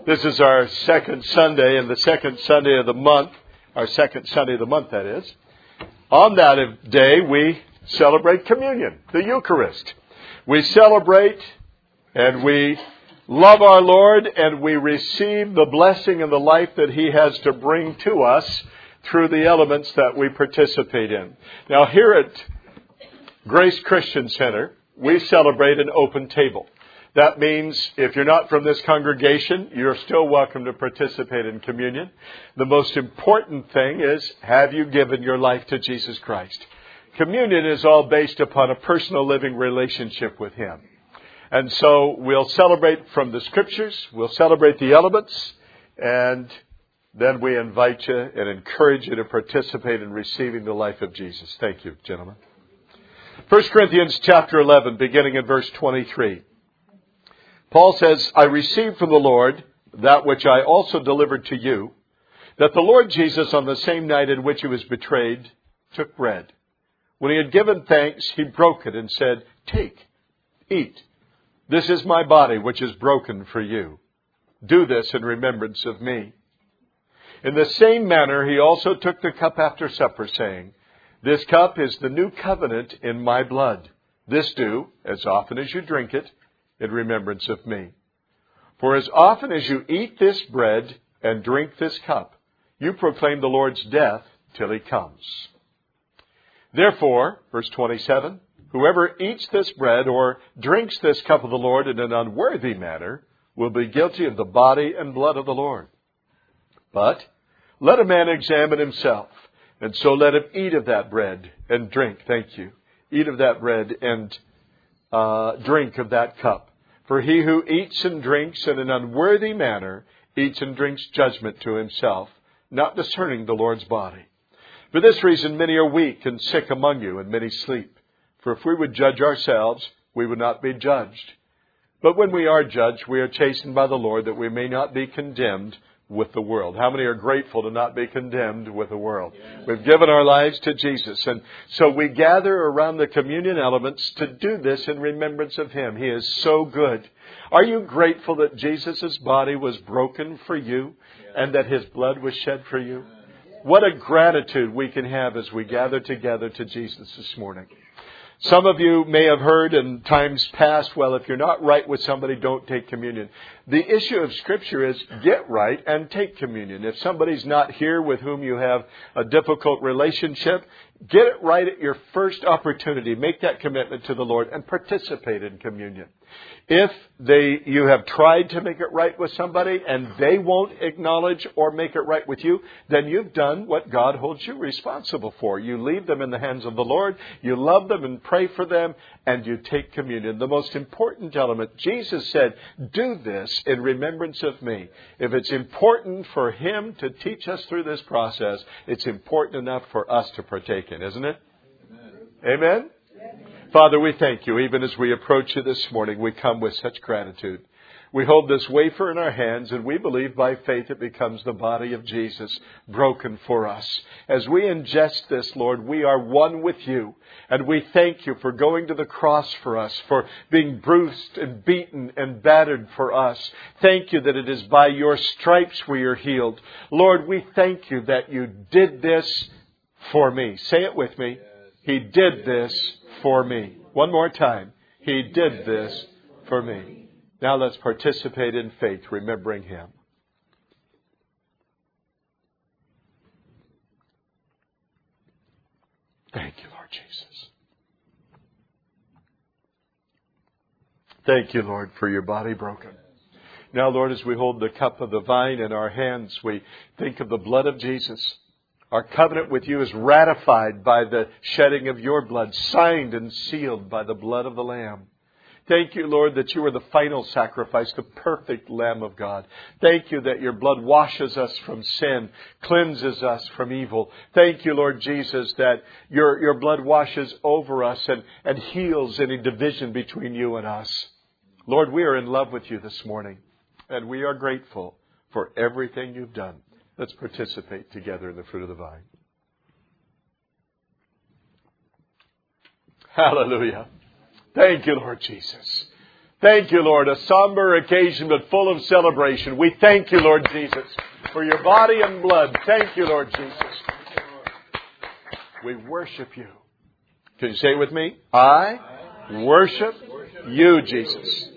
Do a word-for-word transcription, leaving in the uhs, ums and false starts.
This is our second Sunday, and the second Sunday of the month, our second Sunday of the month, that is. On that day, we celebrate communion, the Eucharist. We celebrate and we love our Lord, and we receive the blessing and the life that He has to bring to us through the elements that we participate in. Now, here at Grace Christian Center, we celebrate an open table. That means if you're not from this congregation, you're still welcome to participate in communion. The most important thing is, have you given your life to Jesus Christ? Communion is all based upon a personal living relationship with Him. And so we'll celebrate from the Scriptures, we'll celebrate the elements, and then we invite you and encourage you to participate in receiving the life of Jesus. Thank you, gentlemen. First Corinthians chapter eleven, beginning in verse twenty-three. Paul says, I received from the Lord that which I also delivered to you, that the Lord Jesus, on the same night in which He was betrayed, took bread. When He had given thanks, He broke it and said, Take, eat. This is my body, which is broken for you. Do this in remembrance of me. In the same manner, He also took the cup after supper, saying, This cup is the new covenant in my blood. This do, as often as you drink it, in remembrance of me. For as often as you eat this bread and drink this cup, you proclaim the Lord's death till He comes. Therefore, verse twenty-seven, whoever eats this bread or drinks this cup of the Lord in an unworthy manner will be guilty of the body and blood of the Lord. But let a man examine himself, and so let him eat of that bread and drink. Thank you. Eat of that bread and uh, drink of that cup. For he who eats and drinks in an unworthy manner eats and drinks judgment to himself, not discerning the Lord's body. For this reason many are weak and sick among you, and many sleep. For if we would judge ourselves, we would not be judged. But when we are judged, we are chastened by the Lord, that we may not be condemned with the world. How many are grateful to not be condemned with the world? Yes. We've given our lives to Jesus. And so we gather around the communion elements to do this in remembrance of Him. He is so good. Are you grateful that Jesus' body was broken for you, yes, and that His blood was shed for you? Yes. What a gratitude we can have as we gather together to Jesus this morning. Some of you may have heard in times past, well, if you're not right with somebody, don't take communion. The issue of Scripture is get right and take communion. If somebody's not here with whom you have a difficult relationship, get it right at your first opportunity. Make that commitment to the Lord and participate in communion. If they you have tried to make it right with somebody and they won't acknowledge or make it right with you, then you've done what God holds you responsible for. You leave them in the hands of the Lord, you love them and pray for them, and you take communion. The most important element, Jesus said, do this in remembrance of me. If it's important for Him to teach us through this process, it's important enough for us to partake in, isn't it? Amen? Amen? Father, we thank You. Even as we approach You this morning, we come with such gratitude. We hold this wafer in our hands, and we believe by faith it becomes the body of Jesus broken for us. As we ingest this, Lord, we are one with You, and we thank You for going to the cross for us, for being bruised and beaten and battered for us. Thank You that it is by Your stripes we are healed. Lord, we thank You that You did this for me. Say it with me. He did this for me. One more time. He did this for me. Now let's participate in faith, remembering Him. Thank You, Lord Jesus. Thank You, Lord, for Your body broken. Now, Lord, as we hold the cup of the vine in our hands, we think of the blood of Jesus. Our covenant with You is ratified by the shedding of Your blood, signed and sealed by the blood of the Lamb. Thank You, Lord, that You are the final sacrifice, the perfect Lamb of God. Thank You that Your blood washes us from sin, cleanses us from evil. Thank You, Lord Jesus, that Your, your blood washes over us and, and heals any division between You and us. Lord, we are in love with You this morning, and we are grateful for everything You've done. Let's participate together in the fruit of the vine. Hallelujah. Thank You, Lord Jesus. Thank you, Lord. A somber occasion, but full of celebration. We thank you, Lord Jesus, for your body and blood. Thank you, Lord Jesus. We worship you. Can you say it with me? I worship you, Jesus.